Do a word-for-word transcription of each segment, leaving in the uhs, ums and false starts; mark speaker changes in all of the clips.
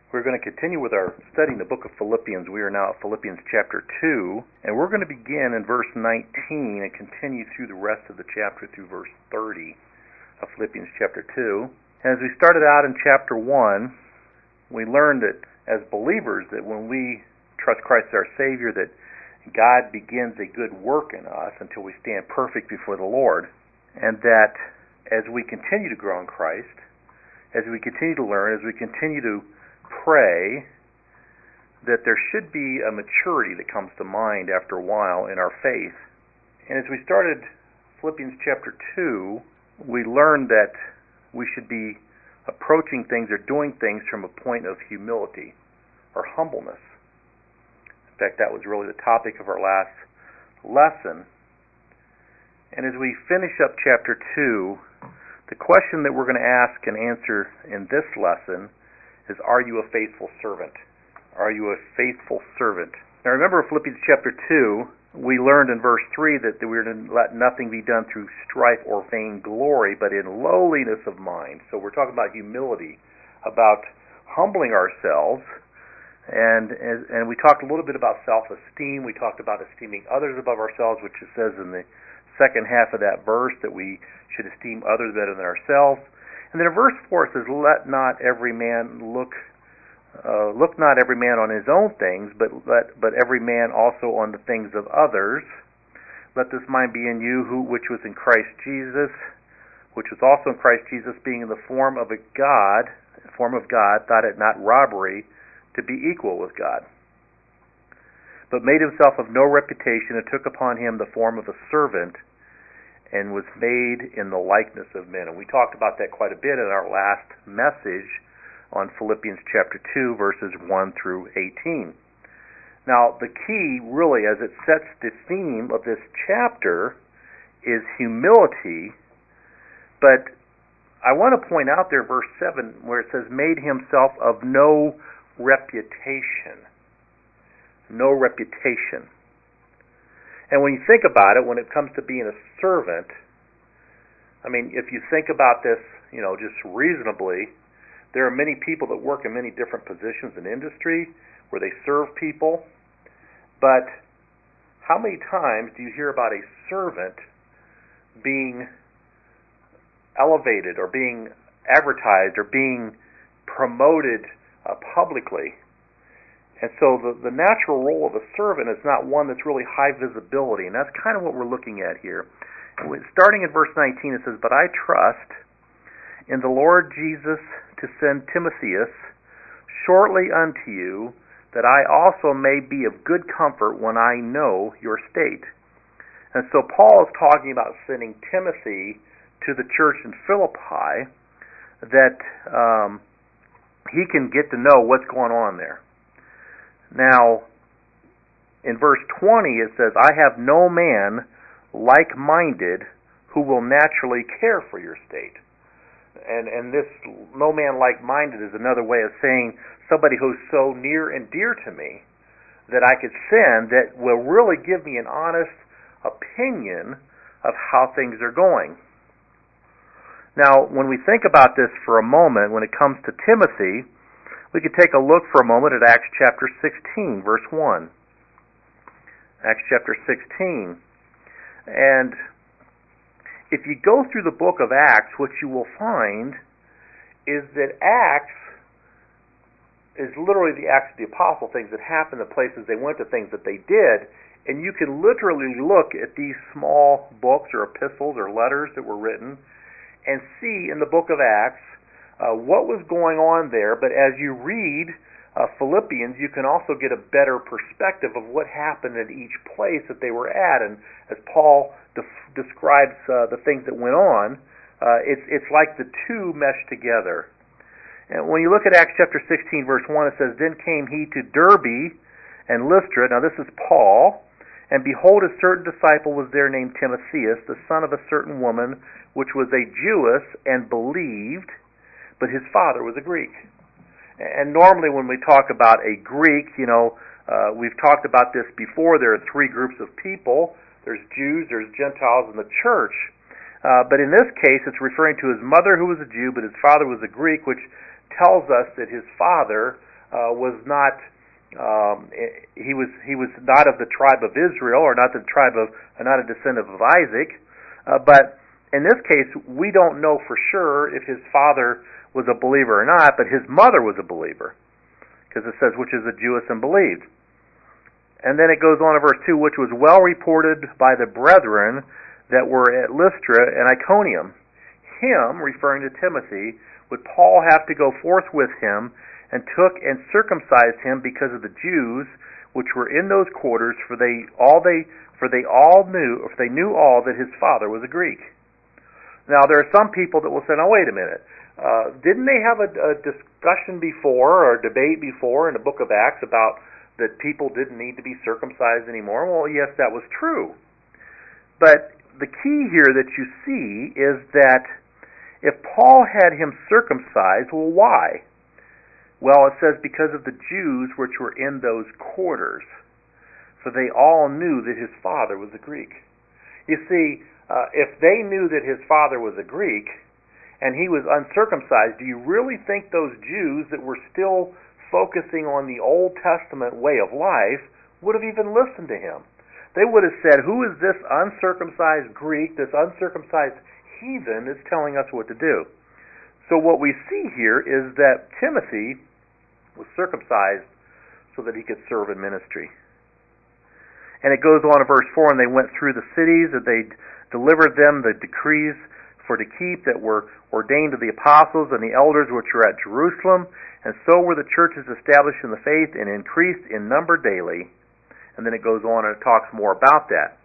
Speaker 1: We're going to continue with our study in the book of Philippians. We are now at Philippians chapter two, and we're going to begin in verse nineteen and continue through the rest of the chapter through verse thirty of Philippians chapter two. And as we started out in chapter one, we learned that as believers that when we trust Christ as our Savior, that God begins a good work in us until we stand perfect before the Lord, and that as we continue to grow in Christ, as we continue to learn, as we continue to pray, that there should be a maturity that comes to mind after a while in our faith. And as we started Philippians chapter two, we learned that we should be approaching things or doing things from a point of humility or humbleness. In fact, that was really the topic of our last lesson. And as we finish up chapter two, the question that we're going to ask and answer in this lesson is, are you a faithful servant? Are you a faithful servant? Now remember, Philippians chapter two, we learned in verse three that we are to let nothing be done through strife or vain glory, but in lowliness of mind. So we're talking about humility, about humbling ourselves, and, and, and we talked a little bit about self-esteem. We talked about esteeming others above ourselves, which it says in the second half of that verse that we should esteem others better than ourselves. And then in verse four it says, "Let not every man look, uh, look not every man on his own things, but let but every man also on the things of others. Let this mind be in you, who which was in Christ Jesus, which was also in Christ Jesus, being in the form of a God, form of God, thought it not robbery to be equal with God, but made himself of no reputation, and took upon him the form of a servant, and was made in the likeness of men." And we talked about that quite a bit in our last message on Philippians chapter two, verses one through eighteen. Now, the key, really, as it sets the theme of this chapter, is humility. But I want to point out there, verse seven, where it says, "made himself of no reputation." No reputation. And when you think about it, when it comes to being a servant, I mean, if you think about this, you know, just reasonably, there are many people that work in many different positions in industry where they serve people. But how many times do you hear about a servant being elevated or being advertised or being promoted uh, publicly? And so the, the natural role of a servant is not one that's really high visibility, and that's kind of what we're looking at here. Starting in verse nineteen, it says, "But I trust in the Lord Jesus to send Timotheus shortly unto you, that I also may be of good comfort when I know your state." And so Paul is talking about sending Timothy to the church in Philippi, that um, he can get to know what's going on there. Now, in verse twenty it says, "I have no man like-minded who will naturally care for your state." And and this no man like-minded is another way of saying somebody who's so near and dear to me that I could send that will really give me an honest opinion of how things are going. Now, when we think about this for a moment, when it comes to Timothy, we could take a look for a moment at Acts chapter sixteen, verse one. Acts chapter sixteen. And if you go through the book of Acts, what you will find is that Acts is literally the Acts of the Apostle, things that happened, the places they went, the things that they did. And you can literally look at these small books or epistles or letters that were written and see in the book of Acts Uh, what was going on there. But as you read uh, Philippians, you can also get a better perspective of what happened at each place that they were at. And as Paul def- describes uh, the things that went on, uh, it's it's like the two mesh together. And when you look at Acts chapter sixteen, verse one, it says, "Then came he to Derbe and Lystra." Now this is Paul. "And behold, a certain disciple was there named Timotheus, the son of a certain woman, which was a Jewess, and believed, but his father was a Greek." And normally when we talk about a Greek, you know, uh, we've talked about this before. There are three groups of people. There's Jews, there's Gentiles, and the church. Uh, but in this case, it's referring to his mother who was a Jew, but his father was a Greek, which tells us that his father uh, was not um, he was he was not of the tribe of Israel, or not the tribe of uh, not a descendant of Isaac. Uh, but in this case, we don't know for sure if his father was a believer or not. But his mother was a believer, because it says, which is a Jewess and believed. And then it goes on in verse two, which was well reported by the brethren that were at Lystra and Iconium. Him, referring to Timothy, would Paul have to go forth with him, and took and circumcised him because of the Jews which were in those quarters, for they all they for they all knew, or they knew all that his father was a Greek. Now there are some people that will say, "Now wait a minute, uh, didn't they have a, a discussion before or a debate before in the book of Acts about that people didn't need to be circumcised anymore?" Well, yes, that was true. But the key here that you see is that if Paul had him circumcised, well, why? Well, it says, because of the Jews which were in those quarters, for they all knew that his father was a Greek. You see, uh, if they knew that his father was a Greek, and he was uncircumcised, do you really think those Jews that were still focusing on the Old Testament way of life would have even listened to him? They would have said, who is this uncircumcised Greek, this uncircumcised heathen that's telling us what to do? So what we see here is that Timothy was circumcised so that he could serve in ministry. And it goes on in verse four, and they went through the cities, and they delivered them the decrees for to keep that were ordained to the apostles and the elders which were at Jerusalem. And so were the churches established in the faith and increased in number daily. And then it goes on and it talks more about that.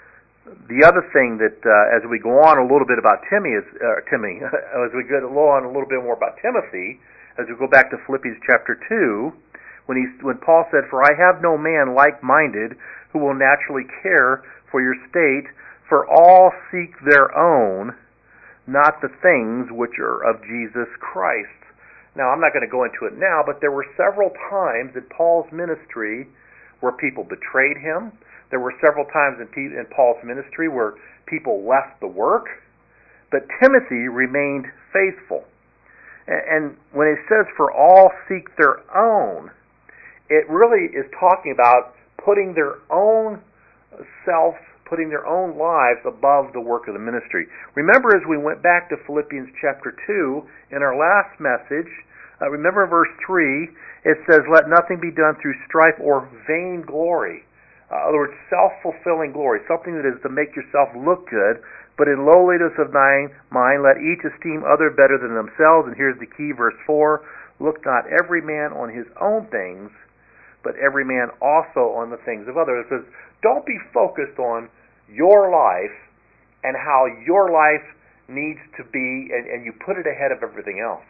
Speaker 1: The other thing that, uh, as we go on a little bit about Timmy, is, uh, Timmy, as we go on a little bit more about Timothy, as we go back to Philippians chapter two, when he, when Paul said, "For I have no man like-minded who will naturally care for your state, for all seek their own, not the things which are of Jesus Christ." Now, I'm not going to go into it now, but there were several times in Paul's ministry where people betrayed him. There were several times in, P- in Paul's ministry where people left the work, but Timothy remained faithful. And, and when it says, "for all seek their own," it really is talking about putting their own self, putting their own lives above the work of the ministry. Remember, as we went back to Philippians chapter two, in our last message, uh, remember in verse three, it says, "Let nothing be done through strife or vain glory." Uh, in other words, self-fulfilling glory, something that is to make yourself look good, but in lowliness of mind, let each esteem other better than themselves. And here's the key, verse four, "Look not every man on his own things, but every man also on the things of others." It says, don't be focused on your life and how your life needs to be, and, and you put it ahead of everything else.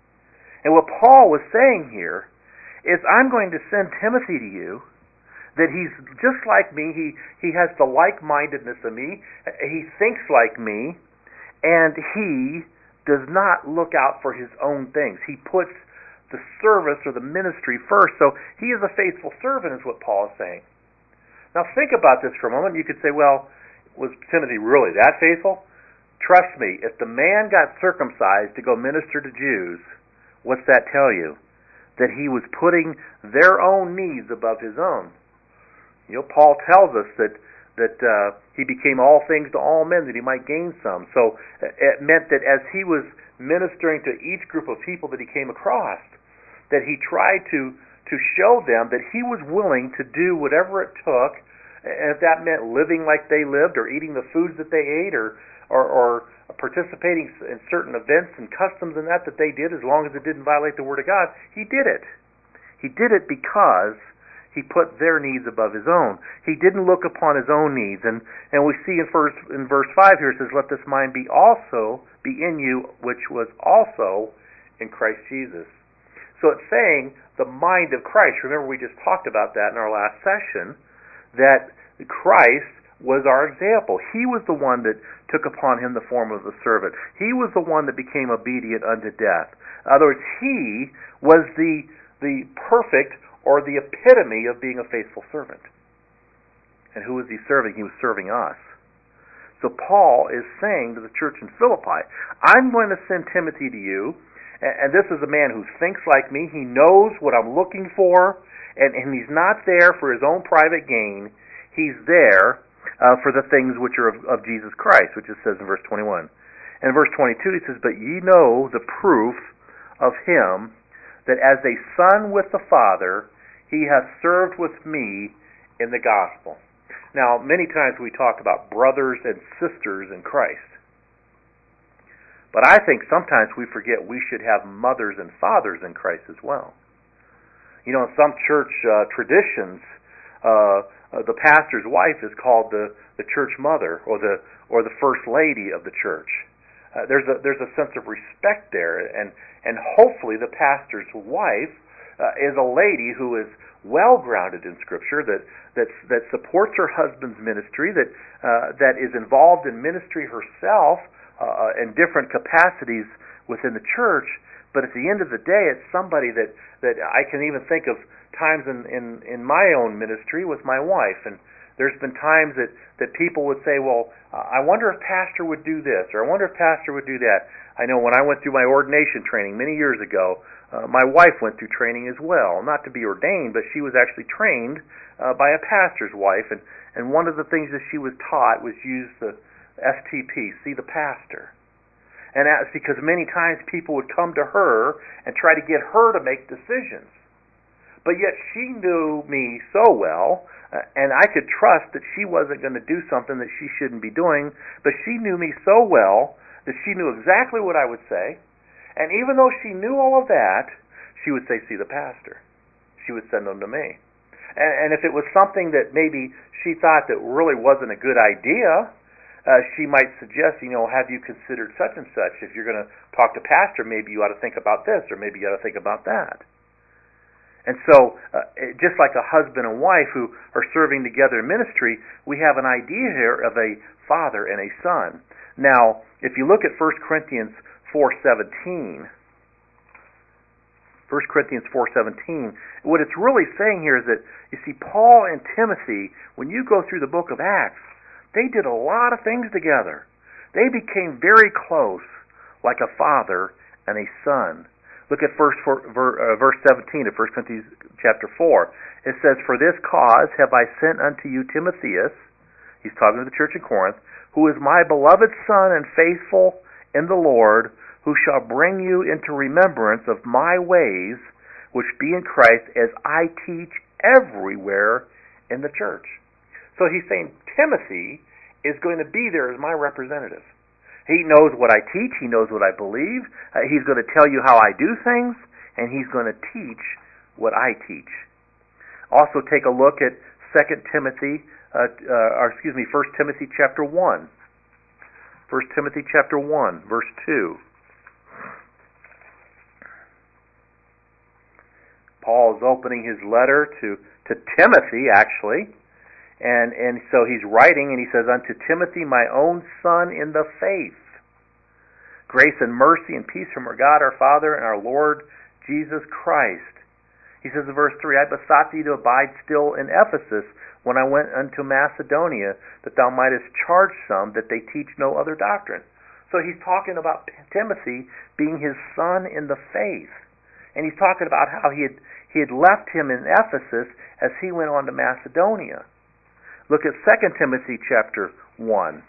Speaker 1: And what Paul was saying here is, I'm going to send Timothy to you, that he's just like me, he, he has the like-mindedness of me, he thinks like me, and he does not look out for his own things. He puts the service or the ministry first. So he is a faithful servant, is what Paul is saying. Now think about this for a moment. You could say, well, was Timothy really that faithful? Trust me, if the man got circumcised to go minister to Jews, what's that tell you? That he was putting their own needs above his own. You know, Paul tells us that that uh, he became all things to all men that he might gain some. So it meant that as he was ministering to each group of people that he came across, that he tried to to show them that he was willing to do whatever it took, and if that meant living like they lived, or eating the foods that they ate, or or, or participating in certain events and customs and that that they did, as long as it didn't violate the Word of God, he did it. He did it because he put their needs above his own. He didn't look upon his own needs. And, and we see in verse, in verse five here, it says, "Let this mind be also be in you, which was also in Christ Jesus." So it's saying the mind of Christ. Remember, we just talked about that in our last session, that Christ was our example. He was the one that took upon him the form of the servant. He was the one that became obedient unto death. In other words, he was the the perfect, or the epitome of being a faithful servant. And who was he serving? He was serving us. So Paul is saying to the church in Philippi, I'm going to send Timothy to you, And, and this is a man who thinks like me. He knows what I'm looking for, and, and he's not there for his own private gain. He's there uh, for the things which are of, of Jesus Christ, which it says in verse twenty-one. And in verse twenty-two, he says, "But ye know the proof of him, that as a son with the Father, he hath served with me in the gospel." Now, many times we talk about brothers and sisters in Christ. But I think sometimes we forget we should have mothers and fathers in Christ as well. You know, in some church uh, traditions, uh, uh, the pastor's wife is called the, the church mother or the or the first lady of the church. Uh, there's a there's a sense of respect there, and and hopefully the pastor's wife uh, is a lady who is well grounded in Scripture, that that that supports her husband's ministry, that uh, that is involved in ministry herself uh, in different capacities within the church. But at the end of the day, it's somebody that, that I can even think of times in, in, in my own ministry with my wife, and there's been times that, that people would say, well, uh, I wonder if Pastor would do this, or I wonder if Pastor would do that. I know when I went through my ordination training many years ago, uh, my wife went through training as well, not to be ordained, but she was actually trained uh, by a pastor's wife, and, and one of the things that she was taught was use the S T P, see the pastor. And that's because many times people would come to her and try to get her to make decisions. But yet she knew me so well, uh, and I could trust that she wasn't going to do something that she shouldn't be doing, but she knew me so well that she knew exactly what I would say, and even though she knew all of that, she would say, see the pastor. She would send them to me. And, and if it was something that maybe she thought that really wasn't a good idea, Uh, she might suggest, you know, have you considered such and such? If you're going to talk to pastor, maybe you ought to think about this, or maybe you ought to think about that. And so, uh, it, just like a husband and wife who are serving together in ministry, we have an idea here of a father and a son. Now, if you look at First Corinthians four seventeen, First Corinthians four seventeen, what it's really saying here is that, you see, Paul and Timothy, when you go through the book of Acts, they did a lot of things together. They became very close, like a father and a son. Look at verse, four, uh, verse seventeen of First Corinthians chapter four. It says, "For this cause have I sent unto you Timotheus," he's talking to the church in Corinth, "who is my beloved son and faithful in the Lord, who shall bring you into remembrance of my ways, which be in Christ, as I teach everywhere in the church." So he's saying Timothy is going to be there as my representative. He knows what I teach. He knows what I believe. Uh, he's going to tell you how I do things, and he's going to teach what I teach. Also, take a look at Second Timothy, uh, uh, or excuse me, First Timothy chapter one. First Timothy chapter one, verse two. Paul is opening his letter to to Timothy, actually. And and so he's writing, and he says, "Unto Timothy, my own son in the faith, grace and mercy and peace from our God our Father and our Lord Jesus Christ." He says in verse three, "I besought thee to abide still in Ephesus when I went unto Macedonia, that thou mightest charge some that they teach no other doctrine." So he's talking about Timothy being his son in the faith. And he's talking about how he had, he had left him in Ephesus as he went on to Macedonia. Look at Second Timothy chapter one.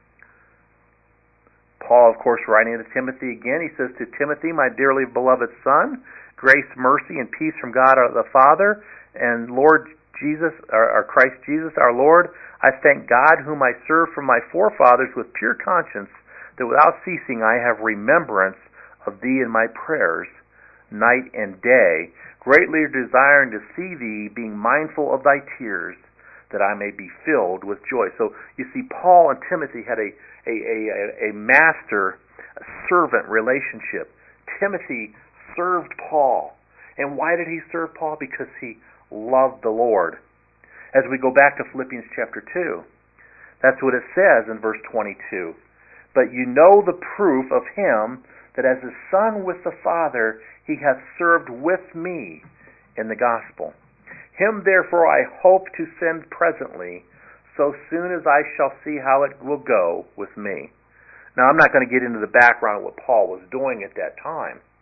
Speaker 1: Paul, of course, writing to Timothy again, he says, "To Timothy, my dearly beloved son, grace, mercy, and peace from God our, the Father and Lord Jesus, or, or Christ Jesus our Lord. I thank God, whom I serve from my forefathers with pure conscience, that without ceasing I have remembrance of thee in my prayers, night and day, greatly desiring to see thee, being mindful of thy tears, that I may be filled with joy." So you see, Paul and Timothy had a a, a, a master-servant relationship. Timothy served Paul. And why did he serve Paul? Because he loved the Lord. As we go back to Philippians chapter two, that's what it says in verse twenty-two. "But you know the proof of him, that as a son with the Father, he hath served with me in the gospel. Him therefore I hope to send presently, so soon as I shall see how it will go with me." Now I'm not going to get into the background of what Paul was doing at that time,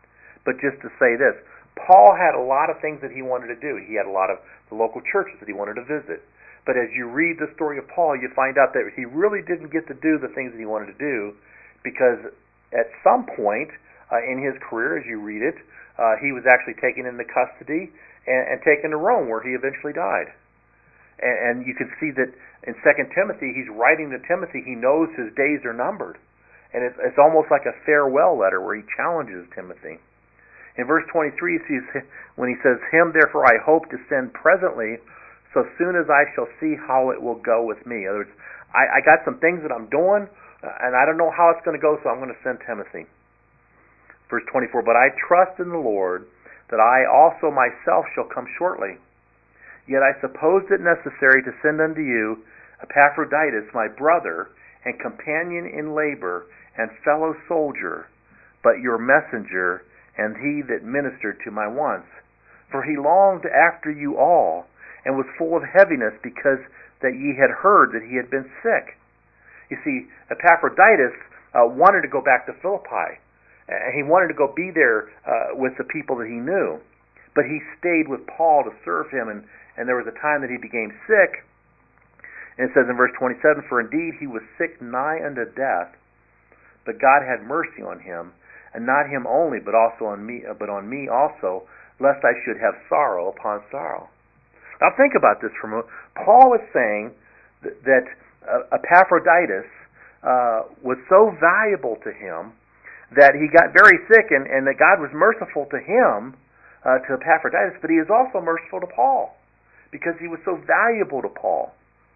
Speaker 1: but just to say this. Paul had a lot of things that he wanted to do. He had a lot of the local churches that he wanted to visit. But as you read the story of Paul, you find out that he really didn't get to do the things that he wanted to do because at some point uh, in his career, as you read it, uh, he was actually taken into custody and, and taken to Rome, where he eventually died. And, and you can see that in Second Timothy, he's writing to Timothy. He knows his days are numbered. And it's, it's almost like a farewell letter where he challenges Timothy. In verse twenty-three, when he says, "Him therefore I hope to send presently, so soon as I shall see how it will go with me." In other words, I, I got some things that I'm doing, uh, and I don't know how it's going to go, so I'm going to send Timothy. Verse twenty-four, "But I trust in the Lord that I also myself shall come shortly. Yet I supposed it necessary to send unto you Epaphroditus, my brother, and companion in labor, and fellow soldier, but your messenger, and he that ministered to my wants. For he longed after you all, and was full of heaviness, because that ye had heard that he had been sick." You see, Epaphroditus uh, wanted to go back to Philippi. Uh, he wanted to go be there uh, with the people that he knew. But he stayed with Paul to serve him, and, and there was a time that he became sick. And it says in verse twenty-seven, "For indeed he was sick nigh unto death, but God had mercy on him, and not him only, but also on me, but on me also, lest I should have sorrow upon sorrow." Now think about this for a moment. Paul is saying that, that uh, Epaphroditus uh, was so valuable to him that he got very sick, and, and that God was merciful to him, uh, to Epaphroditus, but he is also merciful to Paul, because he was so valuable to Paul.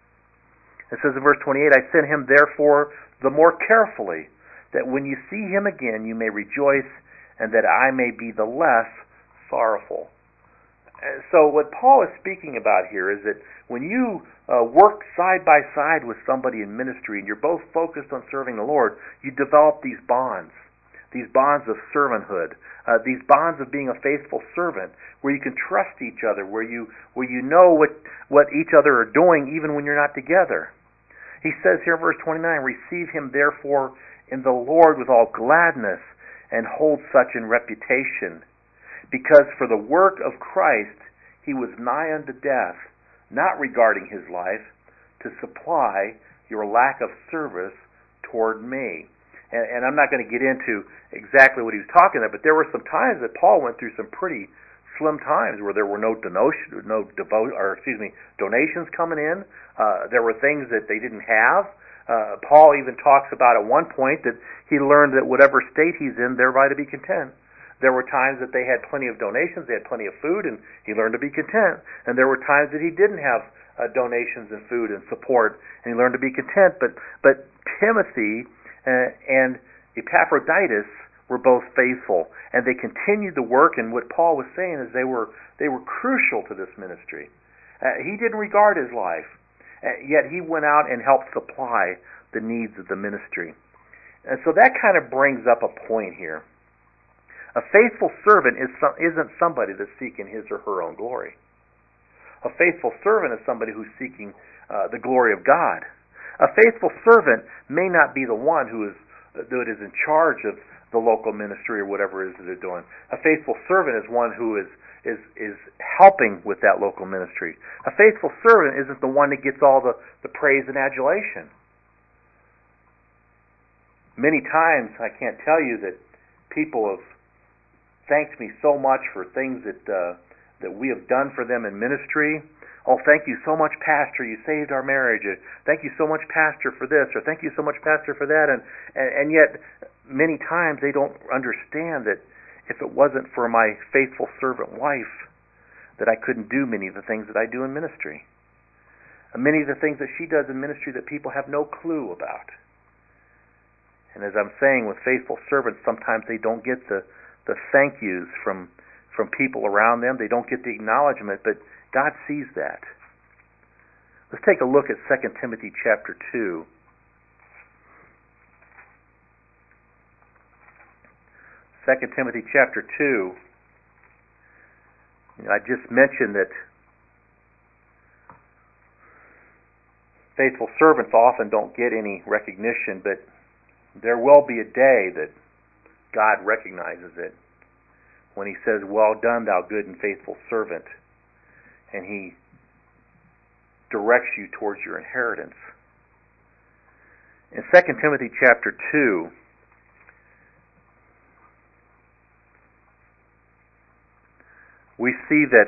Speaker 1: It says in verse twenty-eight, "I sent him therefore the more carefully, that when you see him again you may rejoice, and that I may be the less sorrowful." So what Paul is speaking about here is that when you uh, work side by side with somebody in ministry, and you're both focused on serving the Lord, you develop these bonds, these bonds of servanthood, uh, these bonds of being a faithful servant, where you can trust each other, where you where you know what, what each other are doing even when you're not together. He says here in verse twenty-nine, "Receive him therefore in the Lord with all gladness, and hold such in reputation. Because for the work of Christ he was nigh unto death, not regarding his life, to supply your lack of service toward me." And, and I'm not going to get into exactly what he was talking about, but there were some times that Paul went through some pretty slim times where there were no donation, no devo- or excuse me, donations coming in. Uh, there were things that they didn't have. Uh, Paul even talks about at one point that he learned that whatever state he's in, thereby to be content. There were times that they had plenty of donations, they had plenty of food, and he learned to be content. And there were times that he didn't have uh, donations and food and support, and he learned to be content. But but Timothy uh, and Epaphroditus were both faithful, and they continued the work. And what Paul was saying is they were they were crucial to this ministry. Uh, he didn't regard his life, uh, yet he went out and helped supply the needs of the ministry. And so that kind of brings up a point here. A faithful servant is some, isn't somebody that's seeking his or her own glory. A faithful servant is somebody who's seeking uh, the glory of God. A faithful servant may not be the one who is that is in charge of the local ministry or whatever it is that they're doing. A faithful servant is one who is is is helping with that local ministry. A faithful servant isn't the one that gets all the, the praise and adulation. Many times, I can't tell you that people have thanked me so much for things that uh, that we have done for them in ministry. "Oh, thank you so much, Pastor. You saved our marriage." Or, "Thank you so much, Pastor, for this." Or, "Thank you so much, Pastor, for that." And, and and yet, many times they don't understand that if it wasn't for my faithful servant wife, that I couldn't do many of the things that I do in ministry. And many of the things that she does in ministry that people have no clue about. And as I'm saying, with faithful servants, sometimes they don't get the the thank yous from from people around them. They don't get the acknowledgement, but God sees that. Let's take a look at Second Timothy chapter two. Second Timothy chapter two. You know, I just mentioned that faithful servants often don't get any recognition, but there will be a day that God recognizes it. when he says, "Well done, thou good and faithful servant," and he directs you towards your inheritance. In Second Timothy chapter two, we see that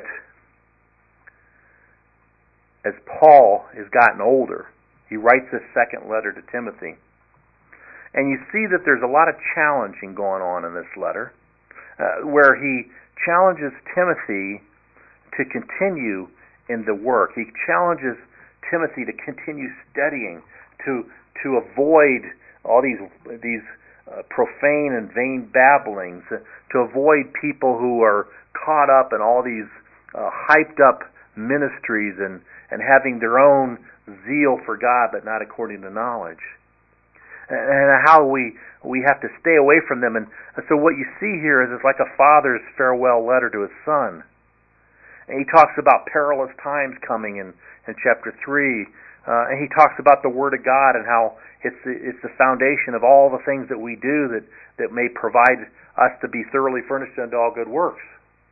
Speaker 1: as Paul has gotten older, he writes this second letter to Timothy. And you see that there's a lot of challenging going on in this letter, uh, where he challenges Timothy to continue in the work. He challenges Timothy to continue studying, to to avoid all these these uh, profane and vain babblings, uh, to avoid people who are caught up in all these uh, hyped up ministries and, and having their own zeal for God but not according to knowledge. And how we we have to stay away from them. And so what you see here is it's like a father's farewell letter to his son. And he talks about perilous times coming in, in chapter three. Uh, and he talks about the Word of God and how it's the, it's the foundation of all the things that we do that, that may provide us to be thoroughly furnished unto all good works.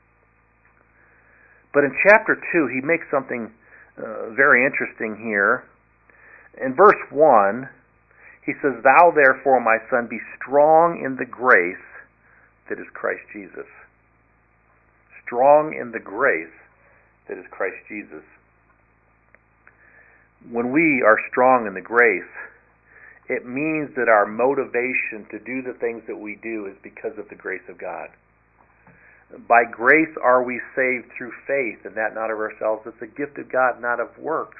Speaker 1: But in chapter two, he makes something uh, very interesting here. In verse one, he says, "Thou therefore, my son, be strong in the grace that is Christ Jesus." Strong in the grace that is Christ Jesus. When we are strong in the grace, it means that our motivation to do the things that we do is because of the grace of God. By grace are we saved through faith, and that not of ourselves. It's a gift of God, not of works.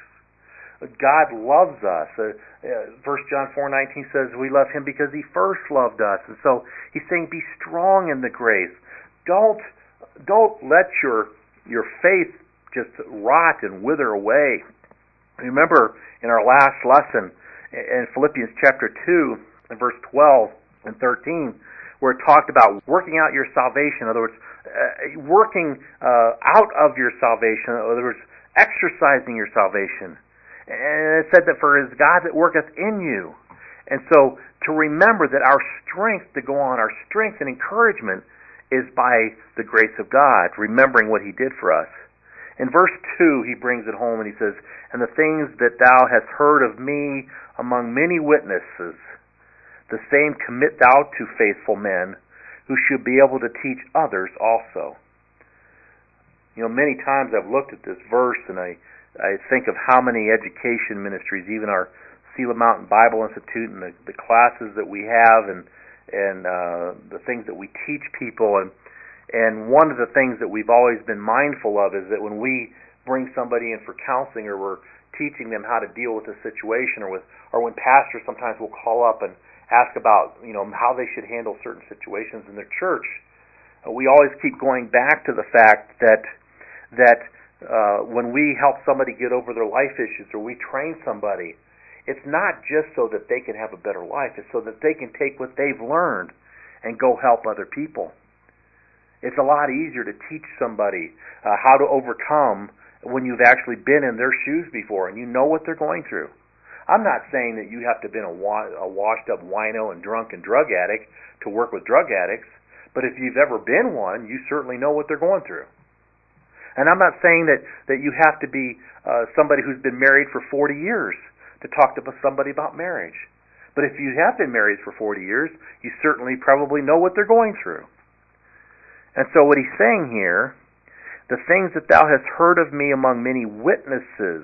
Speaker 1: God loves us. Uh, uh, First John four nineteen says we love Him because He first loved us. And so He's saying, be strong in the grace. Don't don't let your your faith just rot and wither away. Remember in our last lesson in Philippians chapter two and verse twelve and thirteen, where it talked about working out your salvation. In other words, uh, working uh, out of your salvation. In other words, exercising your salvation. And it said that for it is God that worketh in you. And so to remember that our strength to go on, our strength and encouragement is by the grace of God, remembering what He did for us. In verse two, he brings it home and he says, "And the things that thou hast heard of me among many witnesses, the same commit thou to faithful men, who should be able to teach others also." You know, many times I've looked at this verse and I I think of how many education ministries, even our Sela Mountain Bible Institute and the, the classes that we have and and uh, the things that we teach people. And and one of the things that we've always been mindful of is that when we bring somebody in for counseling or we're teaching them how to deal with a situation, or with or when pastors sometimes will call up and ask about, you know, how they should handle certain situations in their church, uh, we always keep going back to the fact that that Uh, when we help somebody get over their life issues or we train somebody, it's not just so that they can have a better life. It's so that they can take what they've learned and go help other people. It's a lot easier to teach somebody uh, how to overcome when you've actually been in their shoes before and you know what they're going through. I'm not saying that you have to have been a, wa- a washed-up wino and drunk and drug addict to work with drug addicts, but if you've ever been one, you certainly know what they're going through. And I'm not saying that, that you have to be uh, somebody who's been married for forty years to talk to somebody about marriage. But if you have been married for forty years, you certainly probably know what they're going through. And so what he's saying here, the things that thou hast heard of me among many witnesses,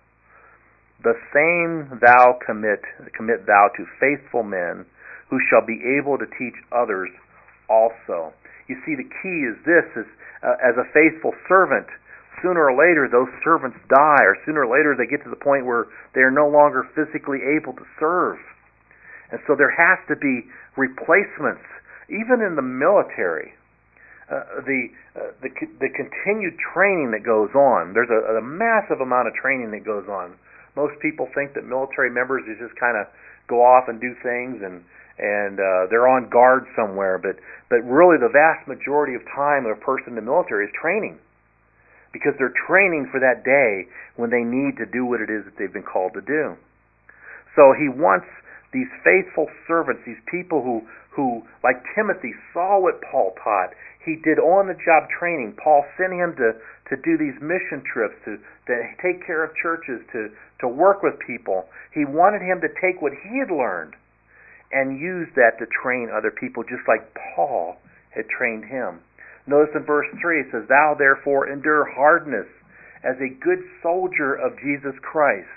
Speaker 1: the same thou commit, commit thou to faithful men, who shall be able to teach others also. You see, the key is this, is uh, as a faithful servant, sooner or later those servants die, or sooner or later they get to the point where they are no longer physically able to serve. And so there has to be replacements, even in the military. Uh, the, uh, the the continued training that goes on, there's a, a massive amount of training that goes on. Most people think that military members just kind of go off and do things and and uh, they're on guard somewhere, but but really the vast majority of time of a person in the military is training, because they're training for that day when they need to do what it is that they've been called to do. So he wants these faithful servants, these people who, who, like Timothy, saw what Paul taught. He did on-the-job training. Paul sent him to, to do these mission trips, to, to take care of churches, to, to work with people. He wanted him to take what he had learned and use that to train other people, just like Paul had trained him. Notice in verse three, it says, "Thou therefore endure hardness as a good soldier of Jesus Christ."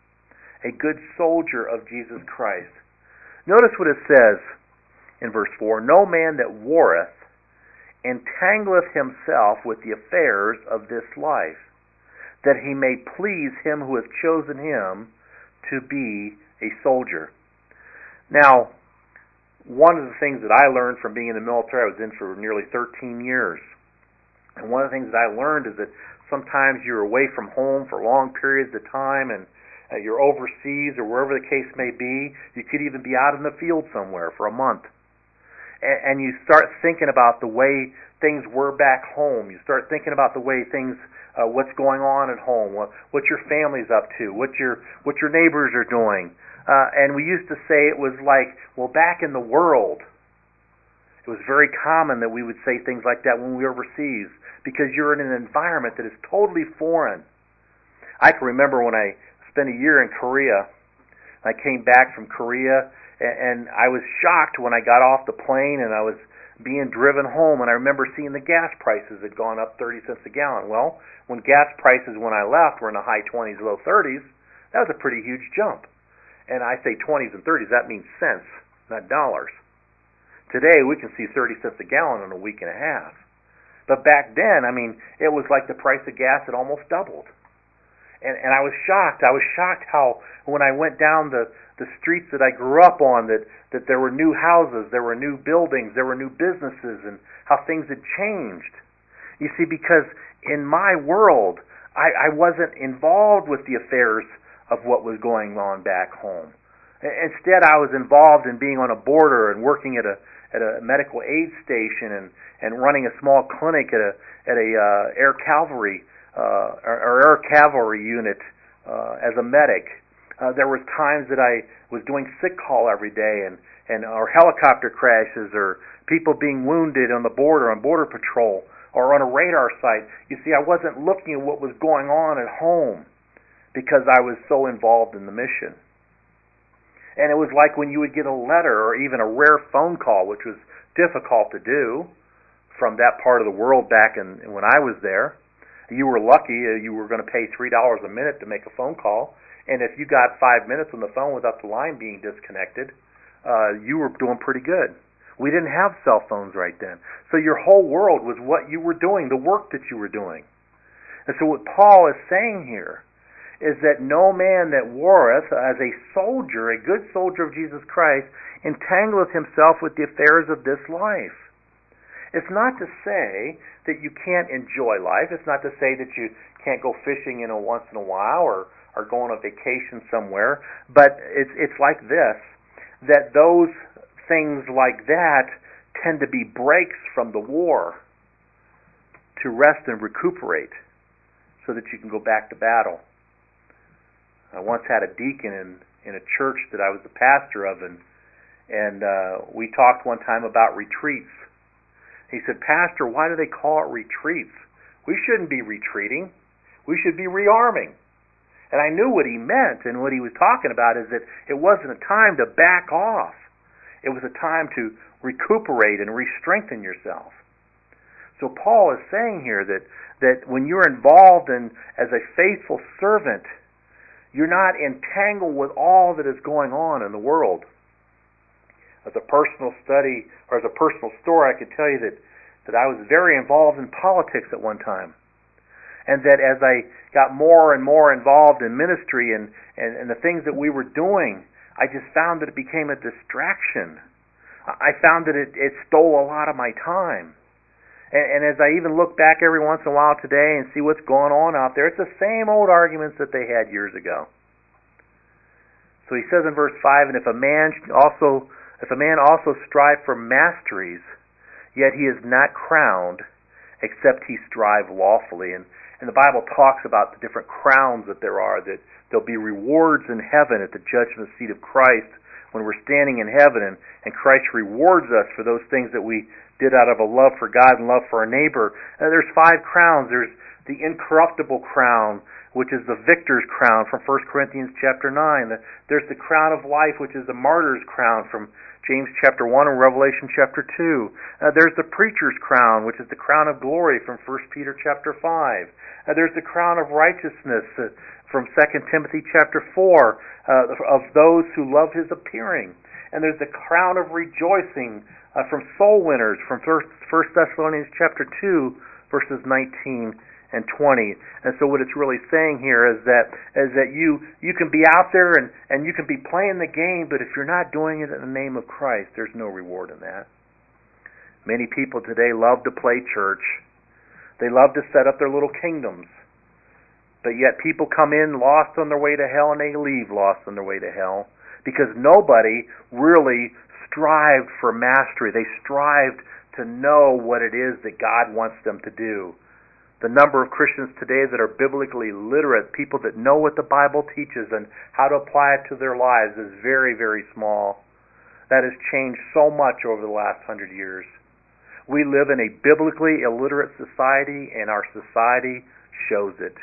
Speaker 1: A good soldier of Jesus Christ. Notice what it says in verse four, "No man that warreth entangleth himself with the affairs of this life, that he may please him who hath chosen him to be a soldier." Now, one of the things that I learned from being in the military, I was in for nearly thirteen years, and one of the things that I learned is that sometimes you're away from home for long periods of time, and uh, you're overseas or wherever the case may be. You could even be out in the field somewhere for a month. And, and you start thinking about the way things were back home. You start thinking about the way things, uh, what's going on at home, what, what your family's up to, what your, what your neighbors are doing. Uh, and we used to say it was like, well, back in the world. It was very common that we would say things like that when we were overseas, because you're in an environment that is totally foreign. I can remember when I spent a year in Korea. I came back from Korea, and I was shocked when I got off the plane and I was being driven home, and I remember seeing the gas prices had gone up thirty cents a gallon. Well, when gas prices when I left were in the high twenties, low thirties, that was a pretty huge jump. And I say twenties and thirties, that means cents, not dollars. Today we can see thirty cents a gallon in a week and a half. But back then, I mean, it was like the price of gas had almost doubled. And, and I was shocked. I was shocked how when I went down the, the streets that I grew up on, that, that there were new houses, there were new buildings, there were new businesses, and how things had changed. You see, because in my world, I, I wasn't involved with the affairs of what was going on back home. Instead, I was involved in being on a border and working at a at a medical aid station and, and running a small clinic at a at a uh, air cavalry uh, or, or air cavalry unit uh, as a medic. Uh, there was times that I was doing sick call every day, and and or helicopter crashes, or people being wounded on the border on border patrol, or on a radar site. You see, I wasn't looking at what was going on at home because I was so involved in the mission. And it was like when you would get a letter or even a rare phone call, which was difficult to do from that part of the world back in when I was there. You were lucky. You were going to pay three dollars a minute to make a phone call. And if you got five minutes on the phone without the line being disconnected, uh, you were doing pretty good. We didn't have cell phones right then. So your whole world was what you were doing, the work that you were doing. And so what Paul is saying here is that no man that warreth as a soldier, a good soldier of Jesus Christ, entangleth himself with the affairs of this life. It's not to say that you can't enjoy life. It's not to say that you can't go fishing, you know, once in a while, or, or go on a vacation somewhere. But it's it's like this, that those things like that tend to be breaks from the war to rest and recuperate so that you can go back to battle. I once had a deacon in, in a church that I was the pastor of, and and uh, we talked one time about retreats. He said, "Pastor, why do they call it retreats? We shouldn't be retreating. We should be rearming." And I knew what he meant, and what he was talking about is that it wasn't a time to back off. It was a time to recuperate and re-strengthen yourself. So Paul is saying here that, that when you're involved in as a faithful servant, you're not entangled with all that is going on in the world. As a personal study, or as a personal story, I could tell you that, that I was very involved in politics at one time. And that as I got more and more involved in ministry and, and, and the things that we were doing, I just found that it became a distraction. I found that it, it stole a lot of my time. And, and as I even look back every once in a while today and see what's going on out there, it's the same old arguments that they had years ago. So he says in verse five, "And if a man also, if a man also strive for masteries, yet he is not crowned, except he strive lawfully." And, and the Bible talks about the different crowns that there are, that there'll be rewards in heaven at the judgment seat of Christ when we're standing in heaven and, and Christ rewards us for those things that we did out of a love for God and love for our neighbor. Uh, there's five crowns. There's the incorruptible crown, which is the victor's crown from First Corinthians chapter nine. There's the crown of life, which is the martyr's crown from James chapter one and Revelation chapter two. Uh, there's the preacher's crown, which is the crown of glory from First Peter chapter five. Uh, there's the crown of righteousness uh, from Second Timothy chapter four, uh, of those who love his appearing. And there's the crown of rejoicing uh, from soul winners from First Thessalonians chapter two, verses nineteen and twenty. And so what it's really saying here is that is that you you can be out there and, and you can be playing the game, but if you're not doing it in the name of Christ, there's no reward in that. Many people today love to play church. They love to set up their little kingdoms. But yet people come in lost on their way to hell and they leave lost on their way to hell because nobody really strived for mastery. They strived to know what it is that God wants them to do. The number of Christians today that are biblically literate, people that know what the Bible teaches and how to apply it to their lives, is very, very small. That has changed so much over the last hundred years. We live in a biblically illiterate society, and our society shows it.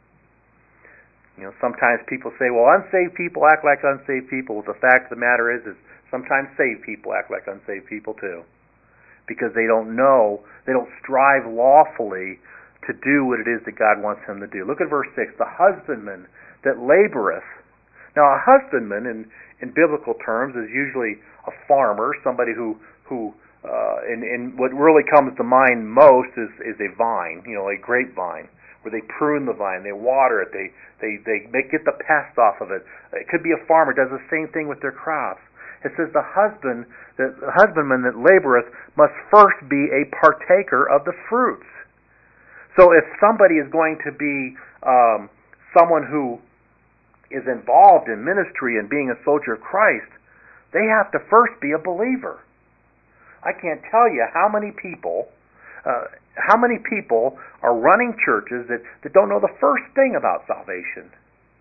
Speaker 1: You know, sometimes people say, well, unsaved people act like unsaved people. Well, the fact of the matter is, is sometimes saved people act like unsaved people too. Because they don't know, they don't strive lawfully to do what it is that God wants him to do. Look at verse six. The husbandman that laboreth. Now, a husbandman in, in biblical terms is usually a farmer, somebody who, who uh, and, and what really comes to mind most is, is a vine, you know, a grapevine, where they prune the vine, they water it, they, they, they make, get the pest off of it. It could be a farmer, does the same thing with their crops. It says the husband, the husbandman that laboreth must first be a partaker of the fruits. So if somebody is going to be um, someone who is involved in ministry and being a soldier of Christ, they have to first be a believer. I can't tell you how many people, uh, how many people are running churches that, that don't know the first thing about salvation.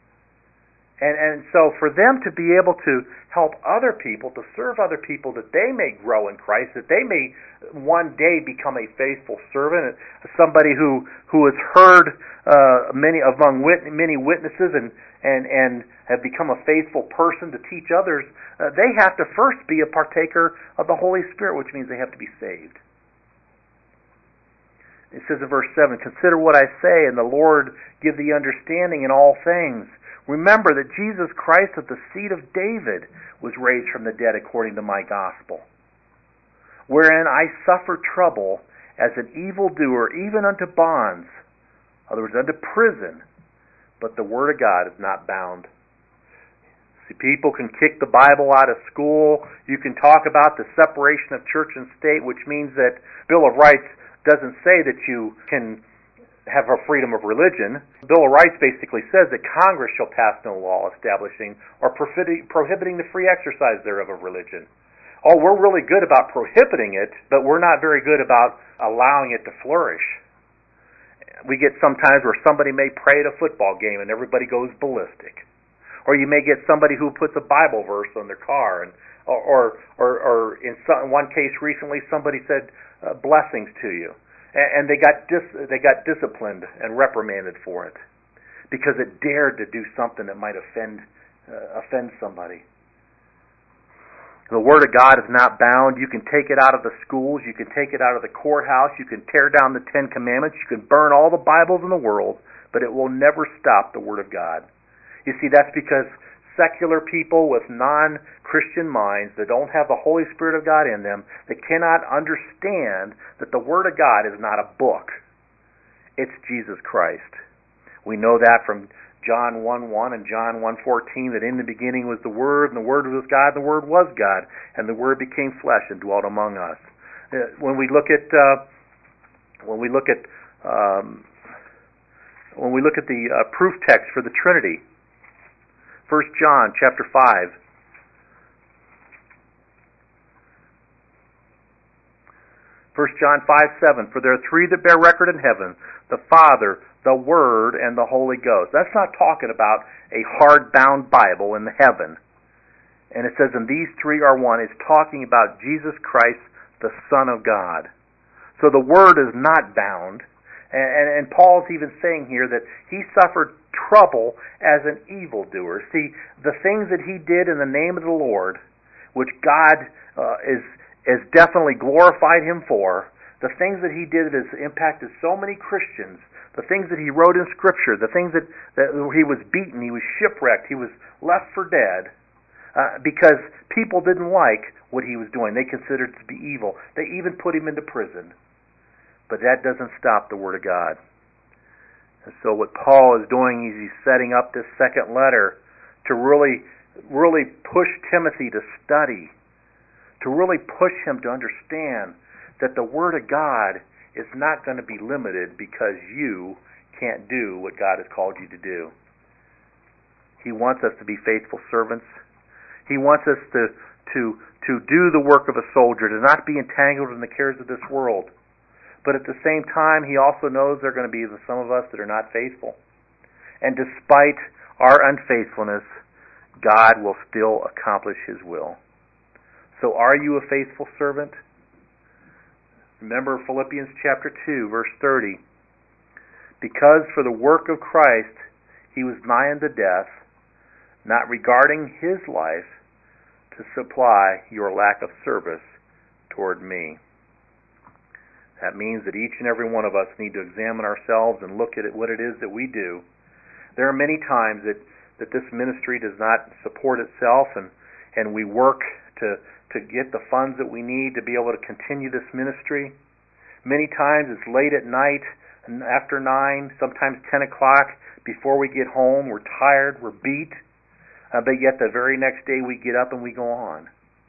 Speaker 1: And and so for them to be able to help other people, to serve other people, that they may grow in Christ, that they may one day become a faithful servant, somebody who who has heard uh, many among wit- many witnesses and, and, and have become a faithful person to teach others, uh, they have to first be a partaker of the Holy Spirit, which means they have to be saved. It says in verse seven, consider what I say, and the Lord give thee understanding in all things. Remember that Jesus Christ of the seed of David was raised from the dead according to my gospel, wherein I suffer trouble as an evildoer, even unto bonds, in other words, unto prison, but the word of God is not bound. See, people can kick the Bible out of school. You can talk about the separation of church and state, which means that Bill of Rights doesn't say that you can have a freedom of religion. The Bill of Rights basically says that Congress shall pass no law establishing or prohibiting the free exercise thereof of religion. Oh, we're really good about prohibiting it, but we're not very good about allowing it to flourish. We get sometimes where somebody may pray at a football game and everybody goes ballistic. Or you may get somebody who puts a Bible verse on their car, and or or, or, or in some, one case recently somebody said uh, blessings to you. And they got dis, they got disciplined and reprimanded for it because it dared to do something that might offend uh, offend somebody. The Word of God is not bound. You can take it out of the schools. You can take it out of the courthouse. You can tear down the Ten Commandments. You can burn all the Bibles in the world, but it will never stop the Word of God. You see, that's because secular people with non-Christian minds that don't have the Holy Spirit of God in them, that cannot understand that the Word of God is not a book. It's Jesus Christ. We know that from John one one and John one fourteen, that in the beginning was the Word, and the Word was God, and the Word was God, and the Word became flesh and dwelt among us. When we look at uh, when we look at um, when we look at the uh, proof text for the Trinity, First John chapter five. First John five seven. For there are three that bear record in heaven, the Father, the Word, and the Holy Ghost. That's not talking about a hard-bound Bible in heaven. And it says, and these three are one. It's talking about Jesus Christ, the Son of God. So the Word is not bound. And, and, and Paul's even saying here that he suffered trouble as an evildoer. See, the things that he did in the name of the Lord, which God uh, is, is definitely glorified him for, the things that he did that has impacted so many Christians, the things that he wrote in Scripture, the things that, that he was beaten, he was shipwrecked, he was left for dead, uh, because people didn't like what he was doing. They considered it to be evil. They even put him into prison. But that doesn't stop the Word of God. And so what Paul is doing is he's setting up this second letter to really, really push Timothy to study, to really push him to understand that the Word of God is not going to be limited because you can't do what God has called you to do. He wants us to be faithful servants. He wants us to, to, to do the work of a soldier, to not be entangled in the cares of this world. But at the same time, he also knows there are going to be some of us that are not faithful. And despite our unfaithfulness, God will still accomplish His will. So are you a faithful servant? Remember Philippians chapter two, verse thirty. Because for the work of Christ he was nigh unto death, not regarding his life, to supply your lack of service toward me. That means that each and every one of us need to examine ourselves and look at it, what it is that we do. There are many times that, that this ministry does not support itself, and, and we work to, to get the funds that we need to be able to continue this ministry. Many times it's late at night, after nine, sometimes ten o'clock, before we get home. We're tired, we're beat, uh, but yet the very next day we get up and we go on.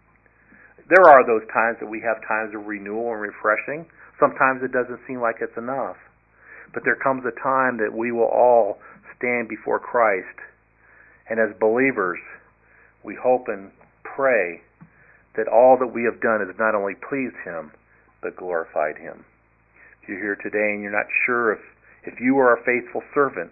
Speaker 1: There are those times that we have times of renewal and refreshing. Sometimes it doesn't seem like it's enough. But there comes a time that we will all stand before Christ. And as believers, we hope and pray that all that we have done has not only pleased Him, but glorified Him. If you're here today and you're not sure if, if you are a faithful servant,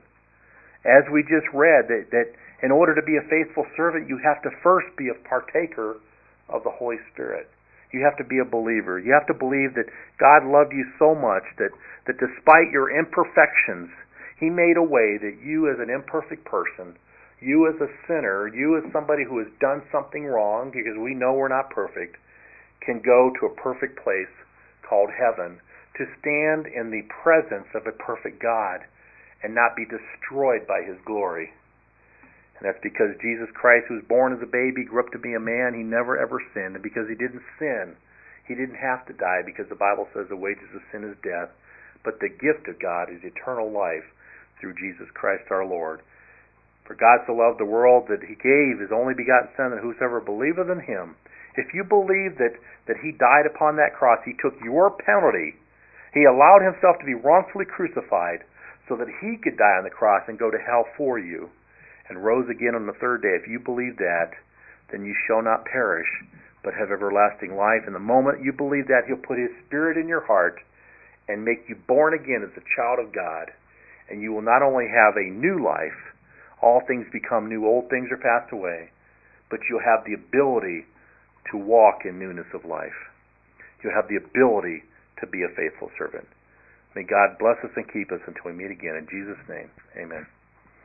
Speaker 1: as we just read, that, that in order to be a faithful servant, you have to first be a partaker of the Holy Spirit. You have to be a believer. You have to believe that God loved you so much that, that despite your imperfections, He made a way that you as an imperfect person, you as a sinner, you as somebody who has done something wrong, because we know we're not perfect, can go to a perfect place called heaven to stand in the presence of a perfect God and not be destroyed by His glory. And that's because Jesus Christ, who was born as a baby, grew up to be a man. He never ever sinned. And because He didn't sin, He didn't have to die, because the Bible says the wages of sin is death. But the gift of God is eternal life through Jesus Christ our Lord. For God so loved the world that He gave His only begotten Son, that whosoever believeth in Him. If you believe that, that He died upon that cross, He took your penalty. He allowed Himself to be wrongfully crucified so that He could die on the cross and go to hell for you, and rose again on the third day. If you believe that, then you shall not perish, but have everlasting life. And the moment you believe that, He'll put His Spirit in your heart and make you born again as a child of God. And you will not only have a new life, all things become new, old things are passed away, but you'll have the ability to walk in newness of life. You'll have the ability to be a faithful servant. May God bless us and keep us until we meet again. In Jesus' name, amen.